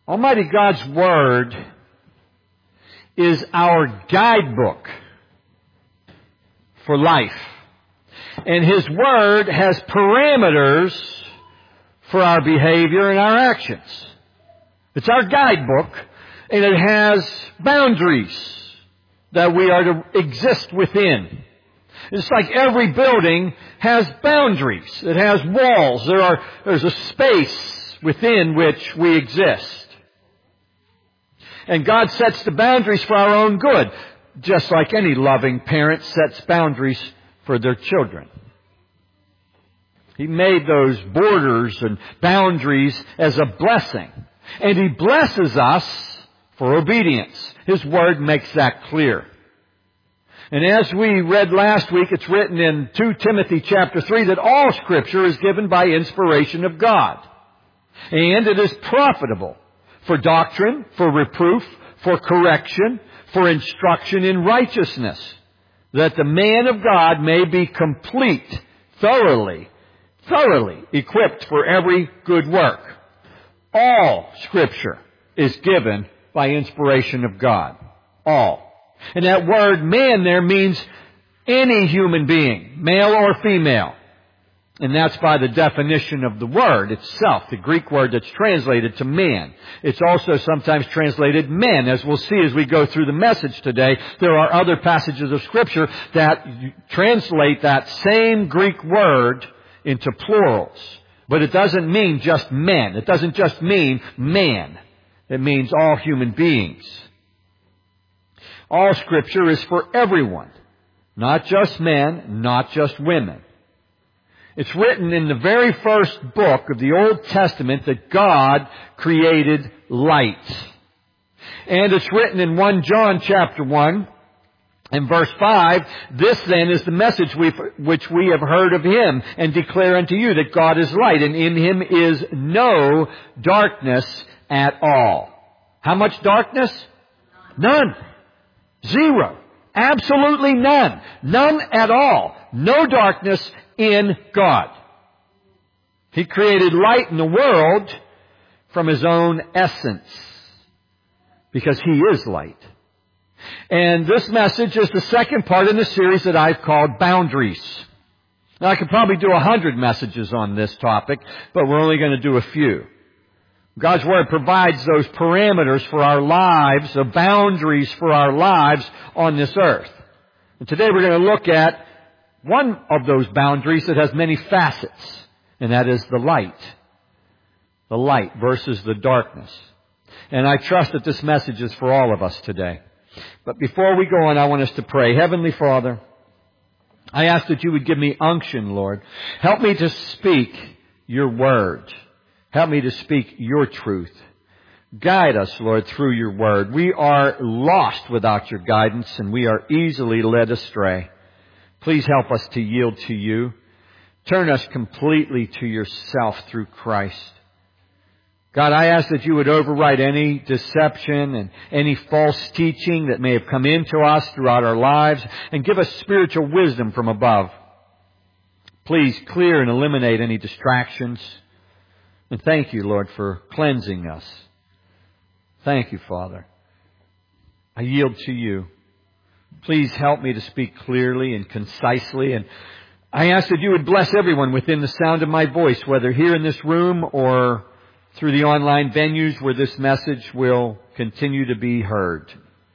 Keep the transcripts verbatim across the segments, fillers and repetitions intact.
Almighty God's Word is our guidebook for life. And His Word has parameters for our behavior and our actions. It's our guidebook, and it has boundaries that we are to exist within. It's like every building has boundaries. It has walls. There are, there's a space within which we exist. And God sets the boundaries for our own good, just like any loving parent sets boundaries for their children. He made those borders and boundaries as a blessing. And He blesses us for obedience. His Word makes that clear. And as we read last week, it's written in Second Timothy chapter three that all Scripture is given by inspiration of God. And it is profitable for doctrine, for reproof, for correction, for instruction in righteousness, that the man of God may be complete, thoroughly, thoroughly equipped for every good work. All Scripture is given by inspiration of God. All. And that word man there means any human being, male or female. And that's by the definition of the word itself, the Greek word that's translated to man. It's also sometimes translated men, as we'll see as we go through the message today. There are other passages of Scripture that translate that same Greek word into plurals. But it doesn't mean just men. It doesn't just mean man. It means all human beings. All Scripture is for everyone, not just men, not just women. It's written in the very first book of the Old Testament that God created light. And it's written in First John chapter one and verse five, this then is the message we, which we have heard of Him and declare unto you that God is light and in Him is no darkness at all. How much darkness? None. Zero. Absolutely none. None at all. No darkness in God. He created light in the world from His own essence, because He is light. And this message is the second part in the series that I've called Boundaries. Now I could probably do a hundred messages on this topic, but we're only going to do a few. God's Word provides those parameters for our lives, the boundaries for our lives on this earth. And today we're going to look at one of those boundaries that has many facets, and that is the light. The light versus the darkness. And I trust that this message is for all of us today. But before we go on, I want us to pray. Heavenly Father, I ask that You would give me unction, Lord. Help me to speak Your Word. Help me to speak Your truth. Guide us, Lord, through Your Word. We are lost without Your guidance, and we are easily led astray. Please help us to yield to You. Turn us completely to Yourself through Christ. God, I ask that You would override any deception and any false teaching that may have come into us throughout our lives and give us spiritual wisdom from above. Please clear and eliminate any distractions. And thank You, Lord, for cleansing us. Thank You, Father. I yield to You. Please help me to speak clearly and concisely. And I ask that You would bless everyone within the sound of my voice, whether here in this room or through the online venues where this message will continue to be heard.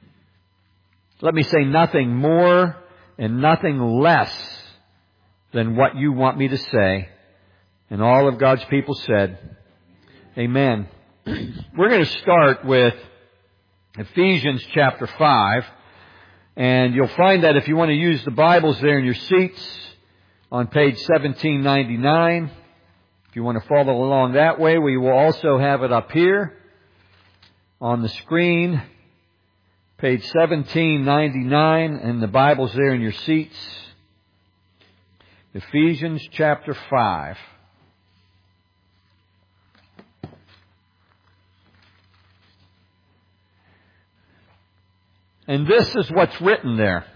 Let me say nothing more and nothing less than what You want me to say. And all of God's people said, Amen. We're going to start with Ephesians chapter five. And you'll find that if you want to use the Bibles there in your seats on page seventeen ninety-nine. If you want to follow along that way, we will also have it up here on the screen. Page seventeen ninety-nine, and the Bible's there in your seats. Ephesians chapter five. And this is what's written there.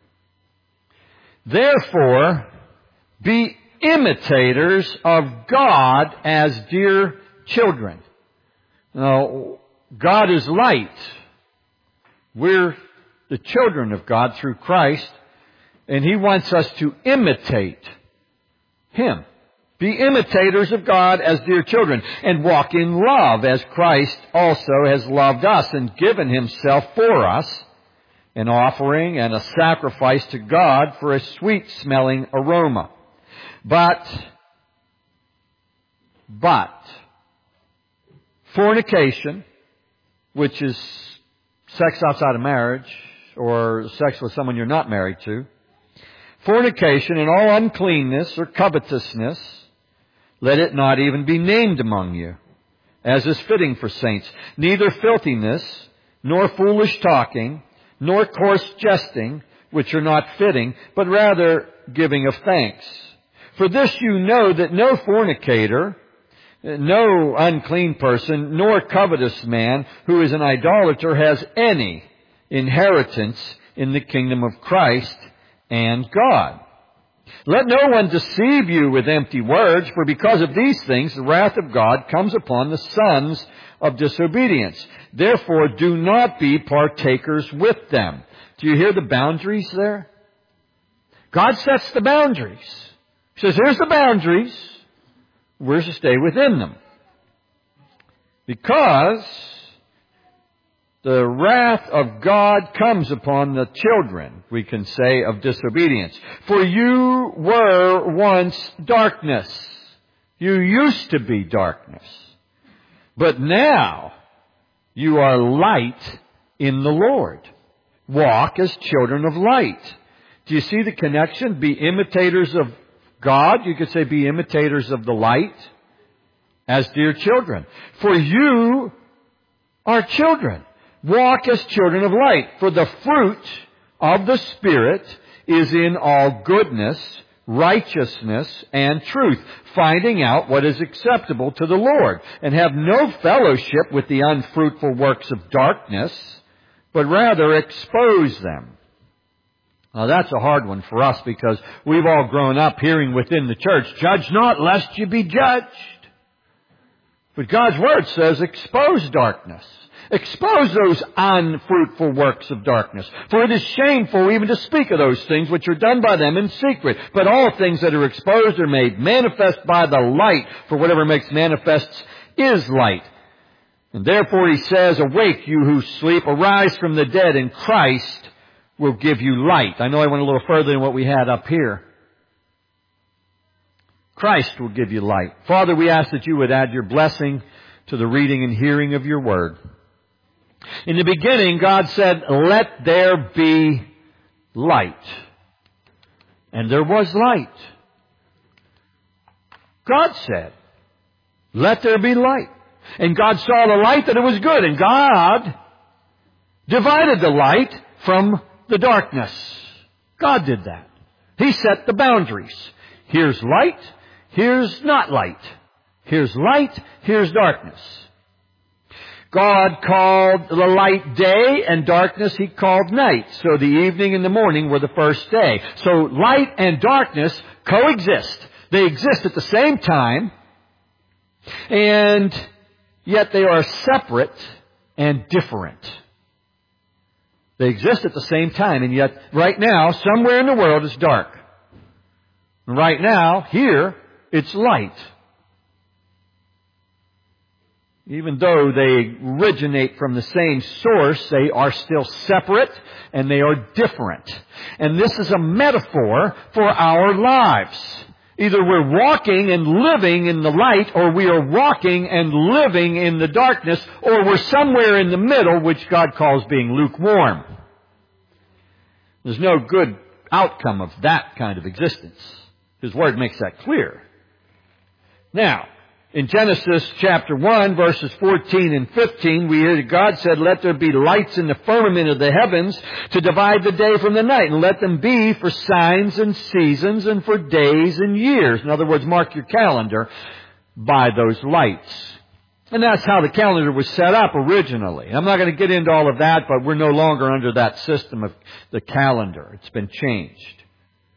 Therefore, be imitators of God as dear children. Now, God is light. We're the children of God through Christ, and He wants us to imitate Him. Be imitators of God as dear children, and walk in love as Christ also has loved us and given Himself for us, an offering and a sacrifice to God for a sweet-smelling aroma. But, but, fornication, which is sex outside of marriage, or sex with someone you're not married to, fornication and all uncleanness or covetousness, let it not even be named among you, as is fitting for saints. Neither filthiness, nor foolish talking, nor coarse jesting, which are not fitting, but rather giving of thanks. For this you know that no fornicator, no unclean person, nor covetous man who is an idolater has any inheritance in the kingdom of Christ and God. Let no one deceive you with empty words, for because of these things the wrath of God comes upon the sons of disobedience. Therefore do not be partakers with them. Do you hear the boundaries there? God sets the boundaries. He says, here's the boundaries. We're to stay within them. Because the wrath of God comes upon the children, we can say, of disobedience. For you were once darkness. You used to be darkness. But now you are light in the Lord. Walk as children of light. Do you see the connection? Be imitators of God. You could say be imitators of the light as dear children. For you are children. Walk as children of light. For the fruit of the Spirit is in all goodness, righteousness, and truth, finding out what is acceptable to the Lord, and have no fellowship with the unfruitful works of darkness, but rather expose them. Now that's a hard one for us, because we've all grown up hearing within the church, judge not lest you be judged. But God's Word says expose darkness. Expose those unfruitful works of darkness. For it is shameful even to speak of those things which are done by them in secret. But all things that are exposed are made manifest by the light. For whatever makes manifest is light. And therefore He says, awake you who sleep, arise from the dead, and Christ will give you light. I know I went a little further than what we had up here. Christ will give you light. Father, we ask that you would add your blessing to the reading and hearing of your word. In the beginning, God said, let there be light. And there was light. God said, let there be light. And God saw the light that it was good. And God divided the light from the darkness. God did that. He set the boundaries. Here's light. Here's not light. Here's light. Here's darkness. God called the light day, and darkness He called night. So the evening and the morning were the first day. So light and darkness coexist. They exist at the same time, and yet they are separate and different. They exist at the same time, and yet right now, somewhere in the world, it's dark. Right now, here, it's light. Even though they originate from the same source, they are still separate and they are different. And this is a metaphor for our lives. Either we're walking and living in the light, or we are walking and living in the darkness, or we're somewhere in the middle, which God calls being lukewarm. There's no good outcome of that kind of existence. His Word makes that clear. Now, in Genesis chapter one, verses fourteen and fifteen, we hear that God said, let there be lights in the firmament of the heavens to divide the day from the night, and let them be for signs and seasons and for days and years. In other words, mark your calendar by those lights. And that's how the calendar was set up originally. I'm not going to get into all of that, but we're no longer under that system of the calendar. It's been changed.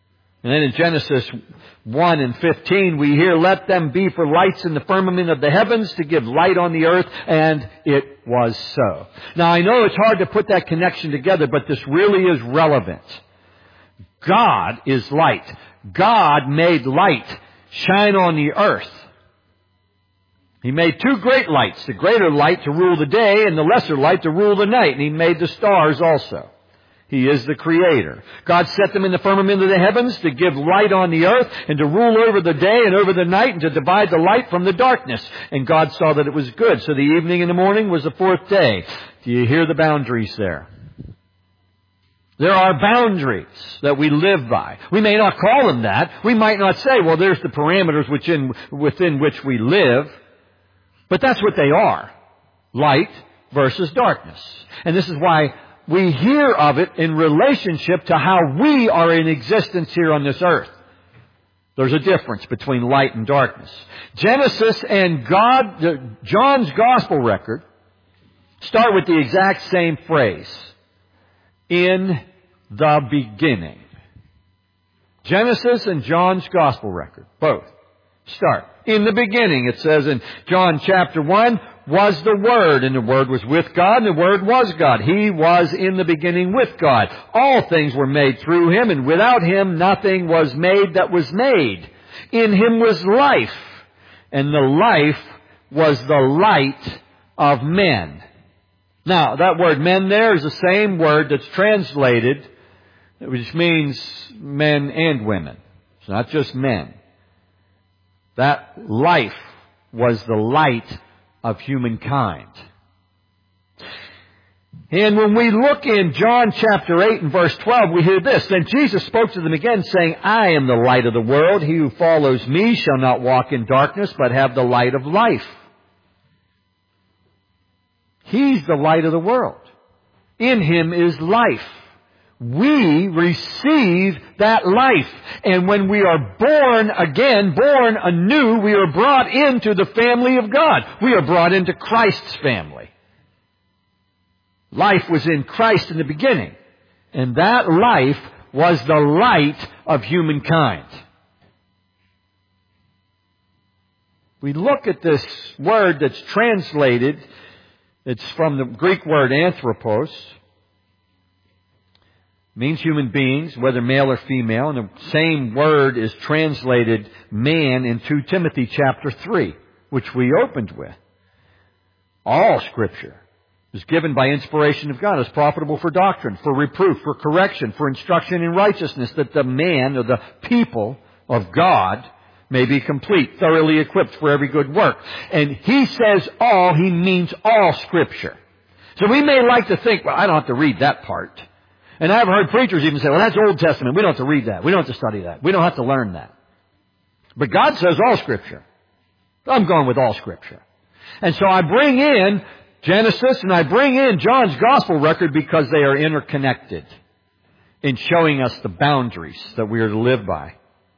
And then in Genesis one and fifteen, we hear, let them be for lights in the firmament of the heavens to give light on the earth, and it was so. Now I know it's hard to put that connection together, but this really is relevant. God is light. God made light shine on the earth. He made two great lights, the greater light to rule the day and the lesser light to rule the night. And He made the stars also. He is the Creator. God set them in the firmament of the heavens to give light on the earth and to rule over the day and over the night and to divide the light from the darkness. And God saw that it was good. So the evening and the morning was the fourth day. Do you hear the boundaries there? There are boundaries that we live by. We may not call them that. We might not say, well, there's the parameters within, within which we live. But that's what they are. Light versus darkness. And this is why we hear of it in relationship to how we are in existence here on this earth. There's a difference between light and darkness. Genesis and God, John's Gospel record start with the exact same phrase. In the beginning. Genesis and John's Gospel record, both start. In the beginning, it says in John chapter one, was the Word, and the Word was with God, and the Word was God. He was in the beginning with God. All things were made through Him, and without Him nothing was made that was made. In Him was life, and the life was the light of men. Now, that word men there is the same word that's translated, which means men and women. It's not just men. That life was the light of humankind. And when we look in John chapter eight and verse twelve, we hear this. Then Jesus spoke to them again, saying, I am the light of the world. He who follows me shall not walk in darkness, but have the light of life. He's the light of the world. In Him is life. We receive that life. And when we are born again, born anew, we are brought into the family of God. We are brought into Christ's family. Life was in Christ in the beginning. And that life was the light of humankind. We look at this word that's translated. It's from the Greek word anthropos. Means human beings, whether male or female. And the same word is translated man in Second Timothy chapter three, which we opened with. All Scripture is given by inspiration of God, is profitable for doctrine, for reproof, for correction, for instruction in righteousness, that the man or the people of God may be complete, thoroughly equipped for every good work. And he says all, he means all Scripture. So we may like to think, well, I don't have to read that part. And I've heard preachers even say, well, that's Old Testament. We don't have to read that. We don't have to study that. We don't have to learn that. But God says all Scripture. I'm going with all Scripture. And so I bring in Genesis and I bring in John's Gospel record because they are interconnected in showing us the boundaries that we are to live by.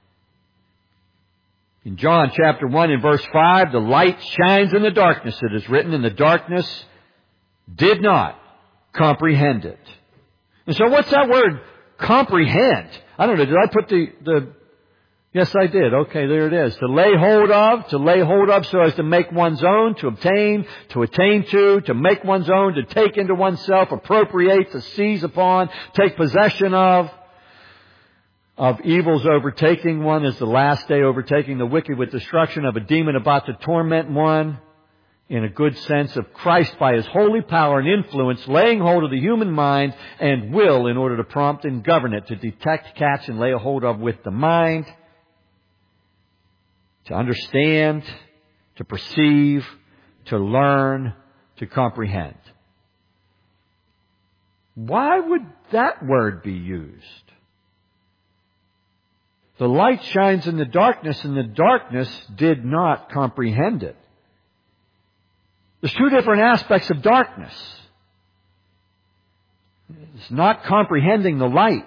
In John chapter one and verse five, the light shines in the darkness, it is written, and the darkness did not comprehend it. And so what's that word, comprehend? I don't know, did I put the, the, yes I did, okay, there it is. To lay hold of, to lay hold of so as to make one's own, to obtain, to attain to, to make one's own, to take into oneself, appropriate, to seize upon, take possession of. Of evils overtaking one is the last day, overtaking the wicked with destruction, of a demon about to torment one. In a good sense of Christ by His holy power and influence, laying hold of the human mind and will in order to prompt and govern it, to detect, catch, and lay a hold of with the mind, to understand, to perceive, to learn, to comprehend. Why would that word be used? The light shines in the darkness, and the darkness did not comprehend it. There's two different aspects of darkness. It's not comprehending the light.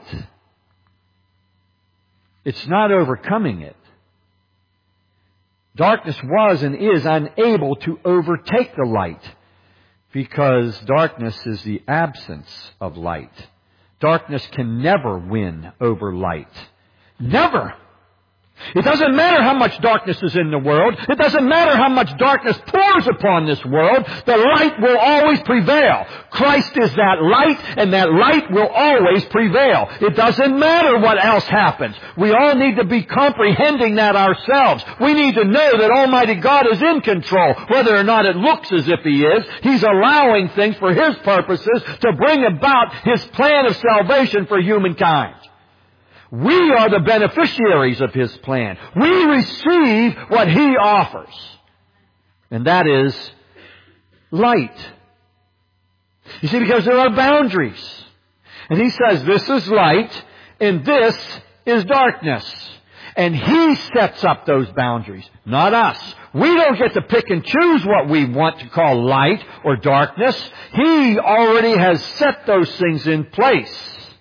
It's not overcoming it. Darkness was and is unable to overtake the light because darkness is the absence of light. Darkness can never win over light. Never. It doesn't matter how much darkness is in the world. It doesn't matter how much darkness pours upon this world. The light will always prevail. Christ is that light, and that light will always prevail. It doesn't matter what else happens. We all need to be comprehending that ourselves. We need to know that Almighty God is in control. Whether or not it looks as if He is, He's allowing things for His purposes to bring about His plan of salvation for humankind. We are the beneficiaries of His plan. We receive what He offers. And that is light. You see, because there are boundaries. And He says, this is light and this is darkness. And He sets up those boundaries, not us. We don't get to pick and choose what we want to call light or darkness. He already has set those things in place.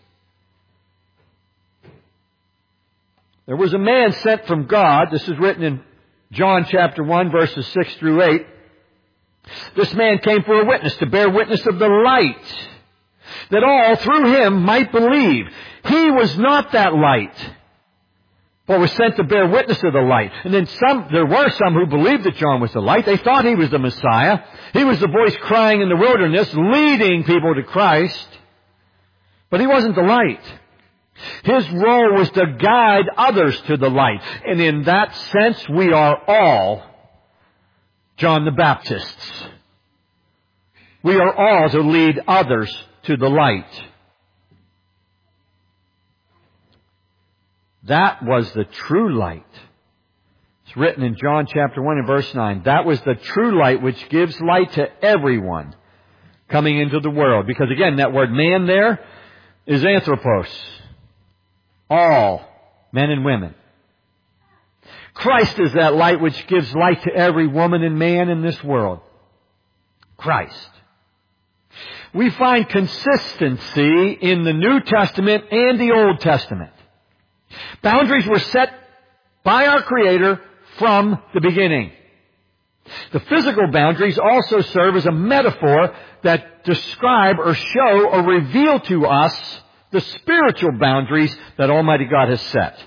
There was a man sent from God. This is written in John chapter one, verses six through eight. This man came for a witness, to bear witness of the light, that all through Him might believe. He was not that light, but was sent to bear witness of the light. And then some, there were some who believed that John was the light. They thought he was the Messiah. He was the voice crying in the wilderness, leading people to Christ. But He wasn't the light. His role was to guide others to the light. And in that sense, we are all John the Baptists. We are all to lead others to the light. That was the true light. It's written in John chapter one and verse nine. That was the true light which gives light to everyone coming into the world. Because again, that word man there is anthropos. All men and women. Christ is that light which gives light to every woman and man in this world. Christ. We find consistency in the New Testament and the Old Testament. Boundaries were set by our Creator from the beginning. The physical boundaries also serve as a metaphor that describe or show or reveal to us the spiritual boundaries that Almighty God has set.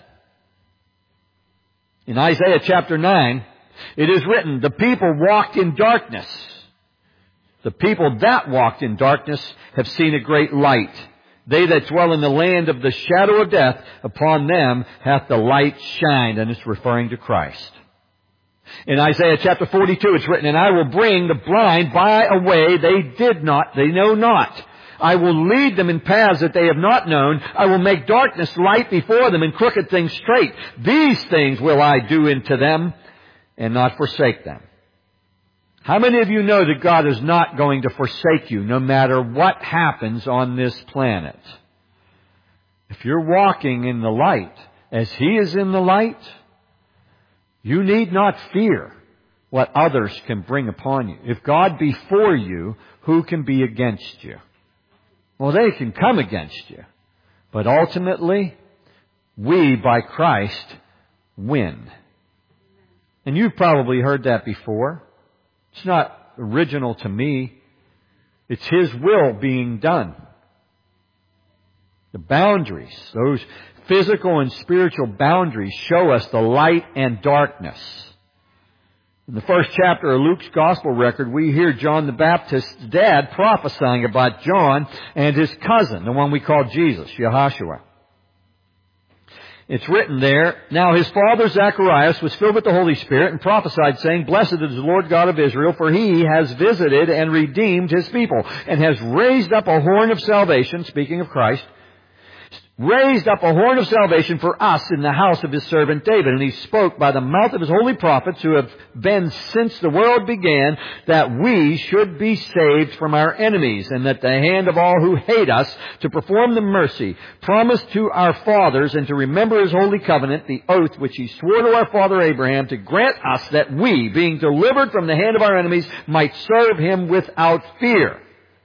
In Isaiah chapter nine, it is written, the people walked in darkness. The people that walked in darkness have seen a great light. They that dwell in the land of the shadow of death, upon them hath the light shined. And it's referring to Christ. In Isaiah chapter forty-two, it's written, and I will bring the blind by a way they did not, they know not. I will lead them in paths that they have not known. I will make darkness light before them and crooked things straight. These things will I do unto them and not forsake them. How many of you know that God is not going to forsake you no matter what happens on this planet? If you're walking in the light as He is in the light, you need not fear what others can bring upon you. If God be for you, who can be against you? Well, they can come against you. But ultimately, we, by Christ, win. And you've probably heard that before. It's not original to me. It's His will being done. The boundaries, those physical and spiritual boundaries, show us the light and darkness. In the first chapter of Luke's Gospel record, we hear John the Baptist's dad prophesying about John and his cousin, the one we call Jesus, Yehoshua. It's written there, now his father Zacharias was filled with the Holy Spirit and prophesied, saying, blessed is the Lord God of Israel, for He has visited and redeemed His people, and has raised up a horn of salvation, speaking of Christ, raised up a horn of salvation for us in the house of His servant David. And He spoke by the mouth of His holy prophets, who have been since the world began, that we should be saved from our enemies, and that the hand of all who hate us, to perform the mercy promised to our fathers, and to remember His holy covenant, the oath which He swore to our father Abraham, to grant us that we, being delivered from the hand of our enemies, might serve Him without fear.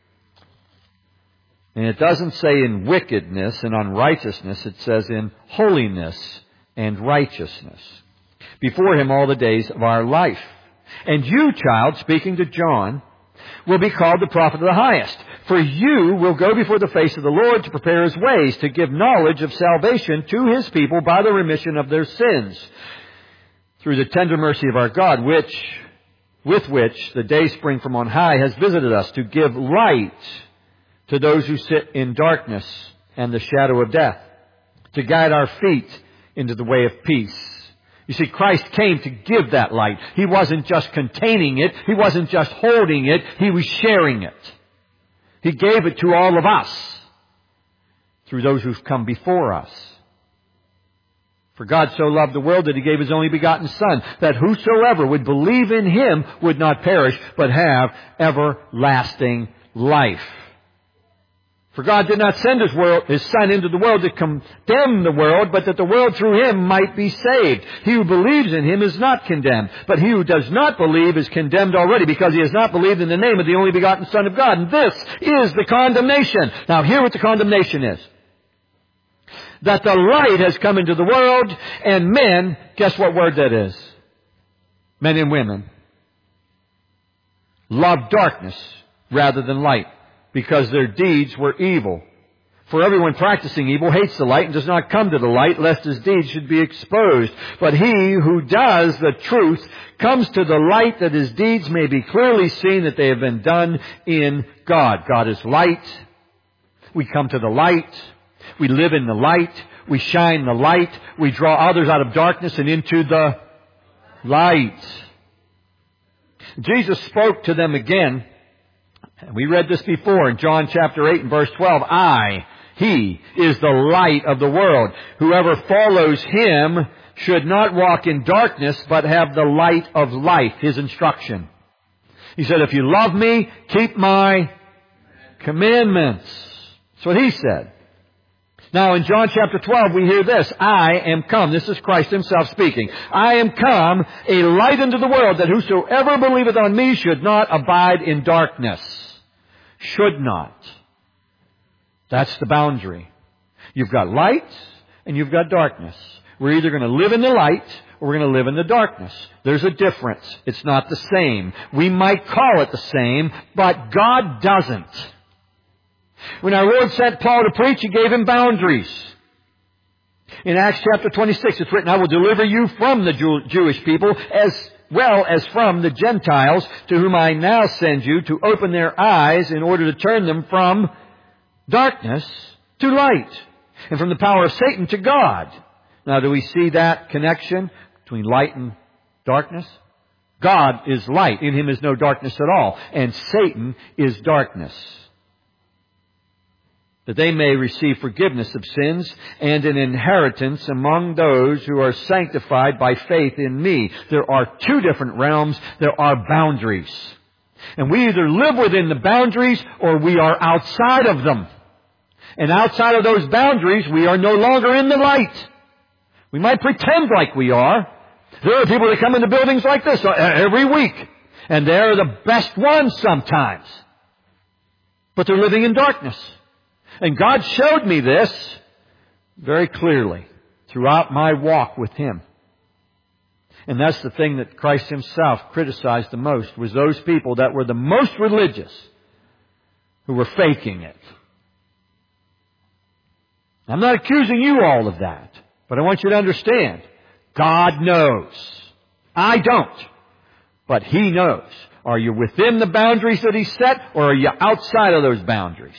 And it doesn't say in wickedness and unrighteousness. It says in holiness and righteousness. Before Him all the days of our life. And you, child, speaking to John, will be called the prophet of the highest. For you will go before the face of the Lord to prepare His ways, to give knowledge of salvation to His people by the remission of their sins, through the tender mercy of our God, which, with which the day spring from on high has visited us, to give light to those who sit in darkness and the shadow of death, to guide our feet into the way of peace. You see, Christ came to give that light. He wasn't just containing it. He wasn't just holding it. He was sharing it. He gave it to all of us through those who've come before us. For God so loved the world that He gave His only begotten Son, that whosoever would believe in Him would not perish, but have everlasting life. For God did not send His, world, His Son into the world to condemn the world, but that the world through Him might be saved. He who believes in Him is not condemned, but he who does not believe is condemned already, because he has not believed in the name of the only begotten Son of God. And this is the condemnation. Now hear what the condemnation is. That the light has come into the world, and men, guess what word that is? Men and women love darkness rather than light, because their deeds were evil. For everyone practicing evil hates the light and does not come to the light, lest his deeds should be exposed. But he who does the truth comes to the light, that his deeds may be clearly seen that they have been done in God. God is light. We come to the light. We live in the light. We shine the light. We draw others out of darkness and into the light. Jesus spoke to them again. We read this before in John chapter eight and verse twelve. I, He, is the light of the world. Whoever follows Him should not walk in darkness, but have the light of life. His instruction. He said, if you love me, keep my commandments. That's what He said. Now in John chapter twelve we hear this. I am come. This is Christ Himself speaking. I am come, a light into the world, that whosoever believeth on me should not abide in darkness. Should not. That's the boundary. You've got light and you've got darkness. We're either going to live in the light or we're going to live in the darkness. There's a difference. It's not the same. We might call it the same, but God doesn't. When our Lord sent Paul to preach, He gave him boundaries. In Acts chapter twenty-six, it's written, I will deliver you from the Jew- Jewish people as well as from the Gentiles, to whom I now send you, to open their eyes in order to turn them from darkness to light, and from the power of Satan to God. Now, do we see that connection between light and darkness? God is light. In Him is no darkness at all. And Satan is darkness. That they may receive forgiveness of sins and an inheritance among those who are sanctified by faith in me. There are two different realms. There are boundaries. And we either live within the boundaries or we are outside of them. And outside of those boundaries, we are no longer in the light. We might pretend like we are. There are people that come into buildings like this every week. And they're the best ones sometimes. But they're living in darkness. And God showed me this very clearly throughout my walk with Him. And that's the thing that Christ Himself criticized the most, was those people that were the most religious who were faking it. I'm not accusing you all of that, but I want you to understand, God knows. I don't. But He knows. Are you within the boundaries that He set, or are you outside of those boundaries?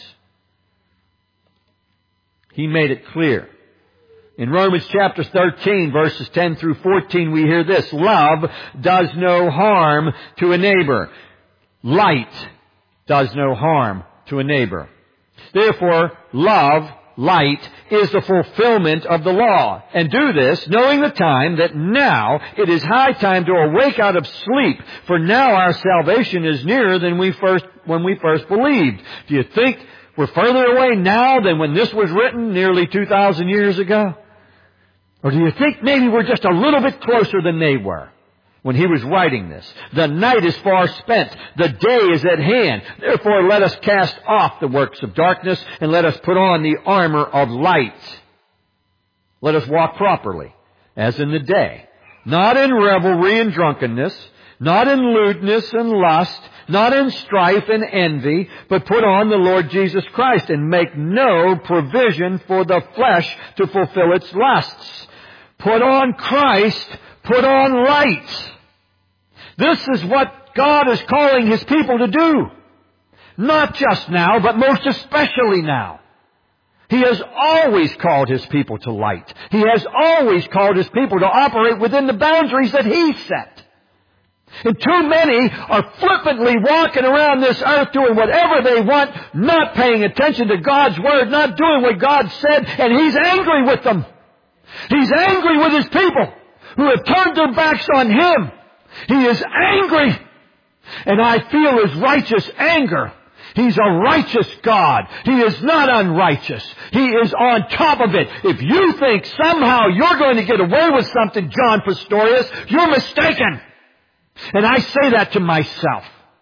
He made it clear. In Romans chapter thirteen, verses ten through fourteen, we hear this. Love does no harm to a neighbor. Light does no harm to a neighbor. Therefore, love, light, is the fulfillment of the law. And do this, knowing the time, that now it is high time to awake out of sleep. For now our salvation is nearer than we first, when we first believed. Do you think we're further away now than when this was written nearly two thousand years ago? Or do you think maybe we're just a little bit closer than they were when he was writing this? The night is far spent. The day is at hand. Therefore, let us cast off the works of darkness and let us put on the armor of light. Let us walk properly, as in the day, not in revelry and drunkenness, not in lewdness and lust, not in strife and envy, but put on the Lord Jesus Christ, and make no provision for the flesh to fulfill its lusts. Put on Christ, put on light. This is what God is calling His people to do. Not just now, but most especially now. He has always called His people to light. He has always called His people to operate within the boundaries that He set. And too many are flippantly walking around this earth doing whatever they want, not paying attention to God's Word, not doing what God said, and He's angry with them. He's angry with His people who have turned their backs on Him. He is angry. And I feel His righteous anger. He's a righteous God. He is not unrighteous. He is on top of it. If you think somehow you're going to get away with something, John Pastorius, you're mistaken. And I say that to myself.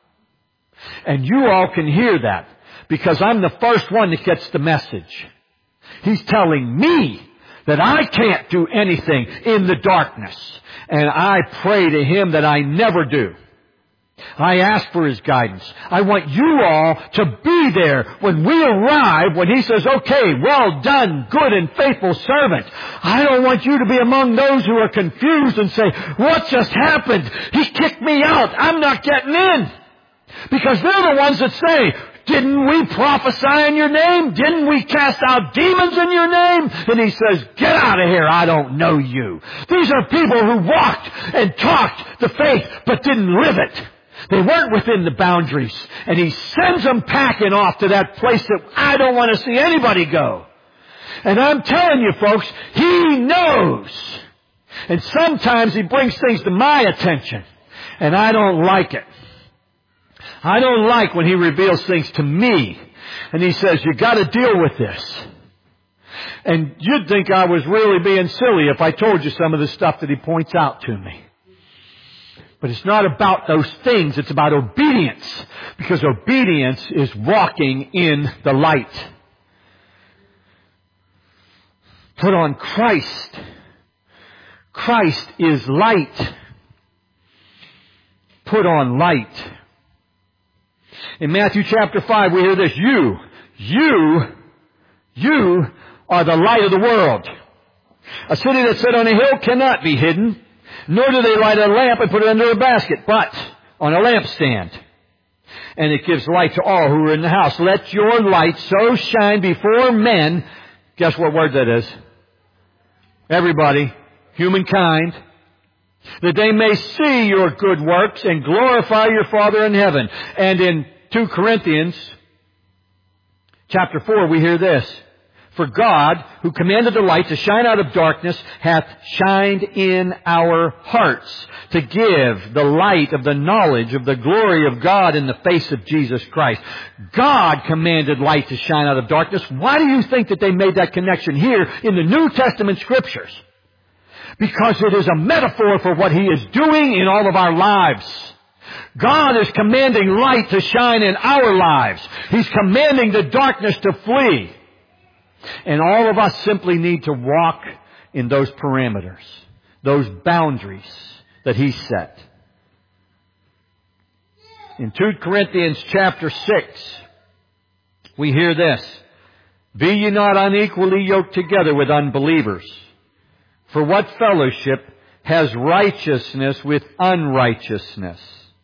And you all can hear that because I'm the first one that gets the message. He's telling me that I can't do anything in the darkness. And I pray to Him that I never do. I ask for His guidance. I want you all to be there when we arrive, when He says, okay, well done, good and faithful servant. I don't want you to be among those who are confused and say, what just happened? He kicked me out. I'm not getting in. Because they're the ones that say, didn't we prophesy in your name? Didn't we cast out demons in your name? And He says, get out of here. I don't know you. These are people who walked and talked the faith but didn't live it. They weren't within the boundaries. And He sends them packing off to that place that I don't want to see anybody go. And I'm telling you folks, He knows. And sometimes He brings things to my attention. And I don't like it. I don't like when He reveals things to me. And He says, you got to deal with this. And you'd think I was really being silly if I told you some of the stuff that He points out to me. But it's not about those things. It's about obedience. Because obedience is walking in the light. Put on Christ. Christ is light. Put on light. In Matthew chapter five, we hear this. You, you, you are the light of the world. A city that's set on a hill cannot be hidden. Nor do they light a lamp and put it under a basket, but on a lampstand. And it gives light to all who are in the house. Let your light so shine before men. Guess what word that is? Everybody. Humankind. That they may see your good works and glorify your Father in heaven. And in Second Corinthians chapter four, we hear this. For God, who commanded the light to shine out of darkness, hath shined in our hearts to give the light of the knowledge of the glory of God in the face of Jesus Christ. God commanded light to shine out of darkness. Why do you think that they made that connection here in the New Testament Scriptures? Because it is a metaphor for what He is doing in all of our lives. God is commanding light to shine in our lives. He's commanding the darkness to flee. And all of us simply need to walk in those parameters, those boundaries that He set. In Second Corinthians chapter six, we hear this. Be ye not unequally yoked together with unbelievers. For what fellowship has righteousness with unrighteousness?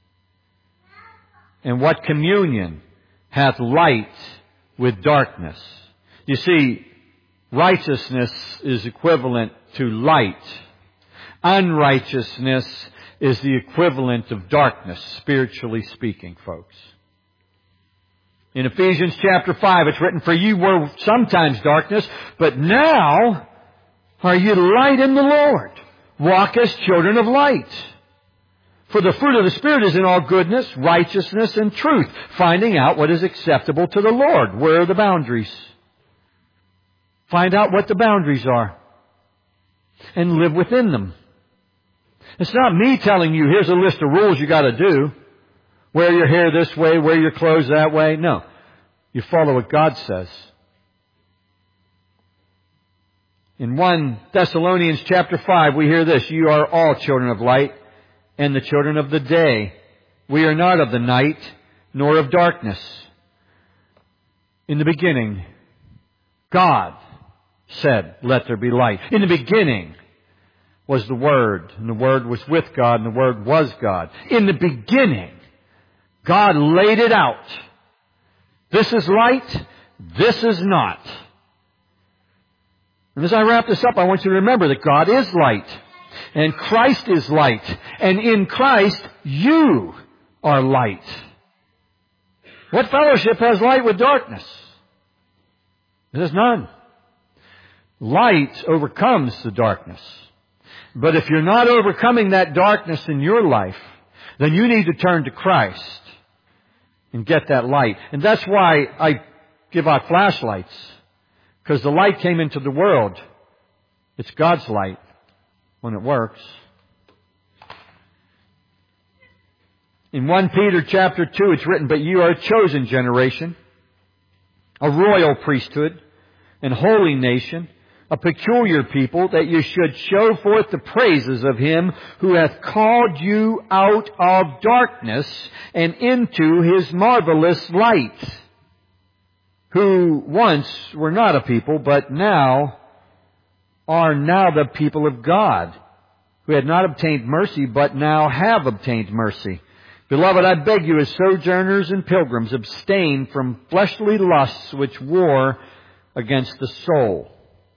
And what communion hath light with darkness? You see, righteousness is equivalent to light. Unrighteousness is the equivalent of darkness, spiritually speaking, folks. In Ephesians chapter five, it's written, for you were sometimes darkness, but now are you light in the Lord. Walk as children of light. For the fruit of the Spirit is in all goodness, righteousness, and truth, finding out what is acceptable to the Lord. Where are the boundaries? Find out what the boundaries are and live within them. It's not me telling you, here's a list of rules you got to do. Wear your hair this way, wear your clothes that way. No. You follow what God says. In First Thessalonians chapter five, we hear this. You are all children of light and the children of the day. We are not of the night, nor of darkness. In the beginning, God said, "Let there be light." In the beginning was the Word, and the Word was with God, and the Word was God. In the beginning, God laid it out. This is light, this is not. And as I wrap this up, I want you to remember that God is light, and Christ is light, and in Christ, you are light. What fellowship has light with darkness? There's none. Light overcomes the darkness. But if you're not overcoming that darkness in your life, then you need to turn to Christ and get that light. And that's why I give out flashlights. Because the light came into the world. It's God's light when it works. In First Peter chapter two, it's written, "But you are a chosen generation, a royal priesthood, and holy nation, a peculiar people, that you should show forth the praises of Him who hath called you out of darkness and into His marvelous light, who once were not a people, but now are now the people of God, who had not obtained mercy, but now have obtained mercy. Beloved, I beg you, as sojourners and pilgrims, abstain from fleshly lusts which war against the soul."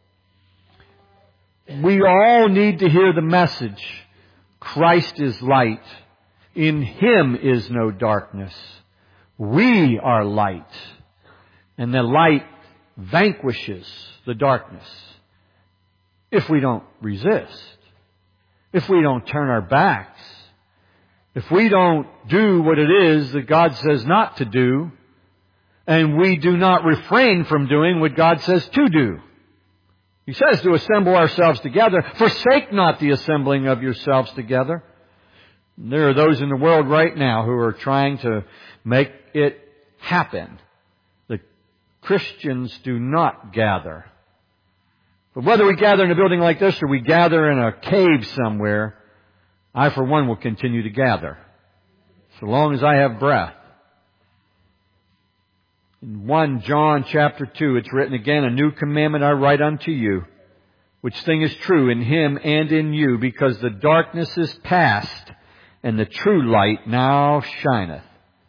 We all need to hear the message. Christ is light. In Him is no darkness. We are light. And the light vanquishes the darkness. If we don't resist. If we don't turn our backs. If we don't do what it is that God says not to do. And we do not refrain from doing what God says to do. He says to assemble ourselves together. Forsake not the assembling of yourselves together. There are those in the world right now who are trying to make it happen. The Christians do not gather. But whether we gather in a building like this or we gather in a cave somewhere, I for one will continue to gather. So long as I have breath. In First John chapter two, it's written again, "A new commandment I write unto you, which thing is true in Him and in you, because the darkness is past, and the true light now shineth."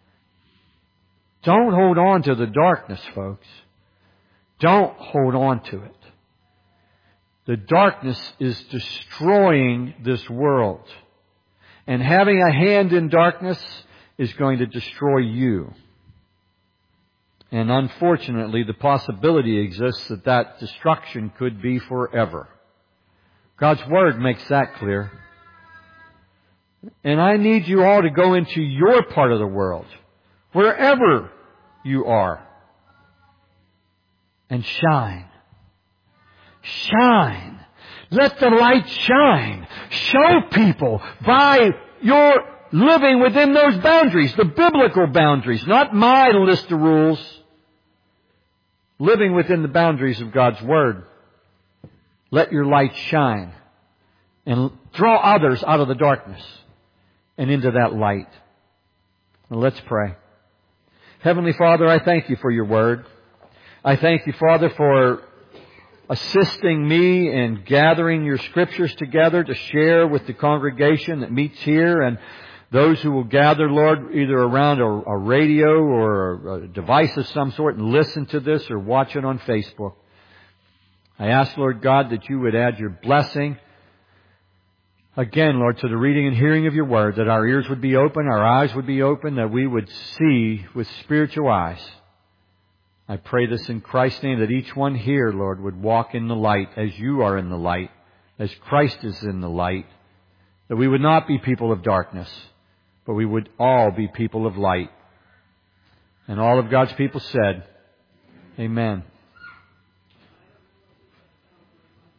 Don't hold on to the darkness, folks. Don't hold on to it. The darkness is destroying this world. And having a hand in darkness is going to destroy you. And unfortunately, the possibility exists that that destruction could be forever. God's Word makes that clear. And I need you all to go into your part of the world, wherever you are, and shine. Shine. Let the light shine. Show people by your living within those boundaries, the biblical boundaries, not my list of rules. Living within the boundaries of God's Word. Let your light shine and draw others out of the darkness and into that light. Now let's pray. Heavenly Father, I thank You for Your Word. I thank You, Father, for assisting me in gathering Your Scriptures together to share with the congregation that meets here and those who will gather, Lord, either around a, a radio or a device of some sort and listen to this or watch it on Facebook. I ask, Lord God, that You would add Your blessing again, Lord, to the reading and hearing of Your Word, that our ears would be open, our eyes would be open, that we would see with spiritual eyes. I pray this in Christ's name, that each one here, Lord, would walk in the light as You are in the light, as Christ is in the light, that we would not be people of darkness, but we would all be people of light. And all of God's people said, Amen.